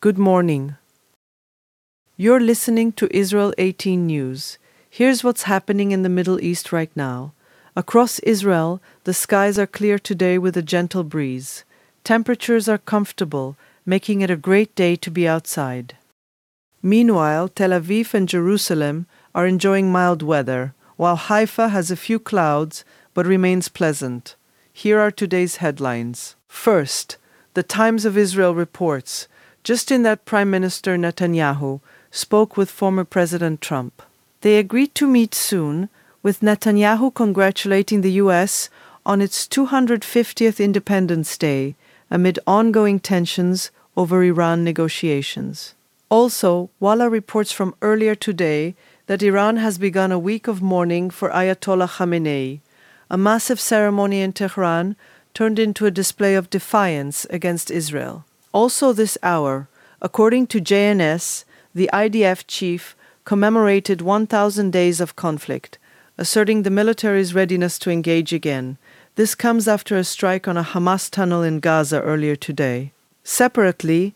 Good morning. You're listening to Israel 18 News. Here's what's happening in the Middle East right now. Across Israel, the skies are clear today with a gentle breeze. Temperatures are comfortable, making it a great day to be outside. Meanwhile, Tel Aviv and Jerusalem are enjoying mild weather, while Haifa has a few clouds but remains pleasant. Here are today's headlines. First, the Times of Israel reports, just in that Prime Minister Netanyahu spoke with former President Trump. They agreed to meet soon, with Netanyahu congratulating the U.S. on its 250th Independence Day amid ongoing tensions over Iran negotiations. Also, Walla reports from earlier today that Iran has begun a week of mourning for Ayatollah Khamenei. A massive ceremony in Tehran turned into a display of defiance against Israel. Also this hour, according to JNS, the IDF chief commemorated 1,000 days of conflict, asserting the military's readiness to engage again. This comes after a strike on a Hamas tunnel in Gaza earlier today. Separately,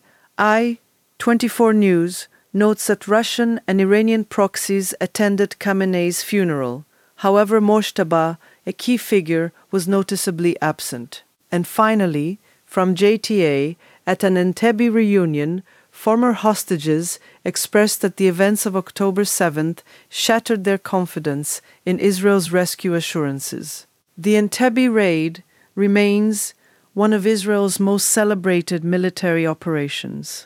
I24 News notes that Russian and Iranian proxies attended Khamenei's funeral. However, Moshtaba, a key figure, was noticeably absent. And finally, from JTA, at an Entebbe reunion, former hostages expressed that the events of October 7th shattered their confidence in Israel's rescue assurances. The Entebbe raid remains one of Israel's most celebrated military operations.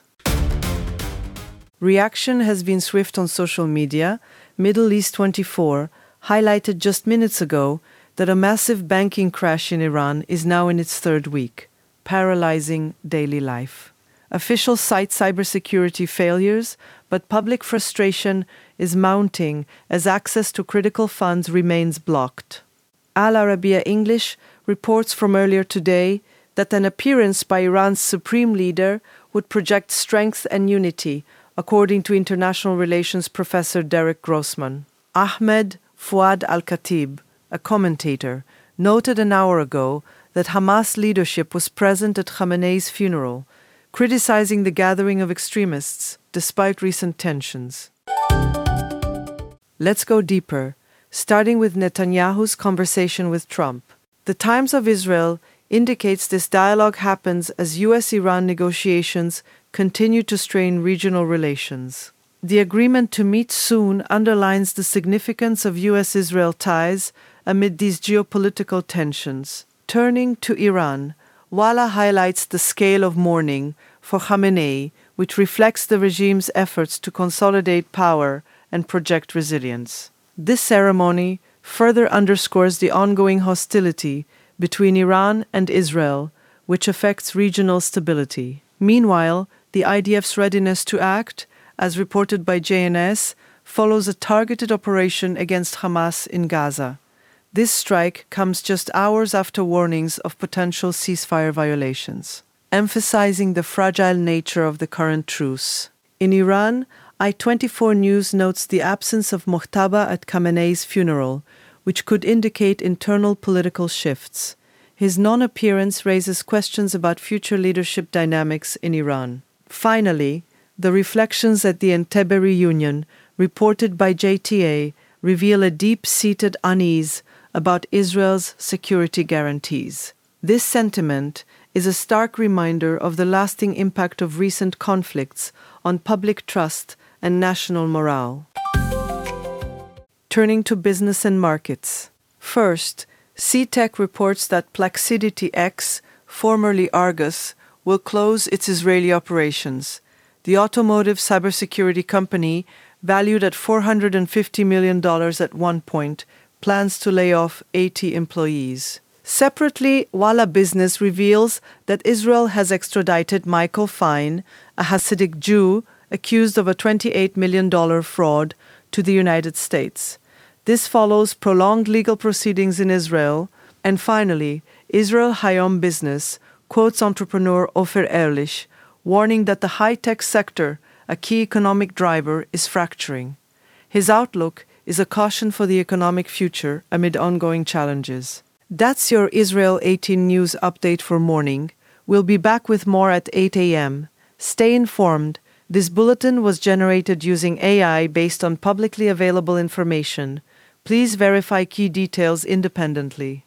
Reaction has been swift on social media. Middle East 24 highlighted just minutes ago that a massive banking crash in Iran is now in its third week, paralyzing daily life. Officials cite cybersecurity failures, but public frustration is mounting as access to critical funds remains blocked. Al Arabiya English reports from earlier today that an appearance by Iran's supreme leader would project strength and unity, according to international relations professor Derek Grossman. Ahmed Fouad Al-Khatib, a commentator, noted an hour ago that Hamas leadership was present at Khamenei's funeral, criticizing the gathering of extremists despite recent tensions. Let's go deeper, starting with Netanyahu's conversation with Trump. The Times of Israel indicates this dialogue happens as U.S.-Iran negotiations continue to strain regional relations. The agreement to meet soon underlines the significance of U.S.-Israel ties amid these geopolitical tensions. Turning to Iran, Walla highlights the scale of mourning for Khamenei, which reflects the regime's efforts to consolidate power and project resilience. This ceremony further underscores the ongoing hostility between Iran and Israel, which affects regional stability. Meanwhile, the IDF's readiness to act, as reported by JNS, follows a targeted operation against Hamas in Gaza. This strike comes just hours after warnings of potential ceasefire violations, emphasizing the fragile nature of the current truce. In Iran, I24 News notes the absence of Mojtaba at Khamenei's funeral, which could indicate internal political shifts. His non-appearance raises questions about future leadership dynamics in Iran. Finally, the reflections at the Entebbe reunion, reported by JTA, reveal a deep-seated unease about Israel's security guarantees. This sentiment is a stark reminder of the lasting impact of recent conflicts on public trust and national morale. Turning to business and markets. First, CTech reports that Plaxidity X, formerly Argus, will close its Israeli operations. The automotive cybersecurity company, valued at $450 million at one point, plans to lay off 80 employees. Separately, Walla Business reveals that Israel has extradited Michael Fine, a Hasidic Jew accused of a $28 million fraud, to the United States. This follows prolonged legal proceedings in Israel. And finally, Israel Hayom Business quotes entrepreneur Ofer Ehrlich, warning that the high-tech sector, a key economic driver, is fracturing. His outlook is a caution for the economic future amid ongoing challenges. That's your Israel 18 News update for morning. We'll be back with more at 8 a.m. Stay informed. This bulletin was generated using AI based on publicly available information. Please verify key details independently.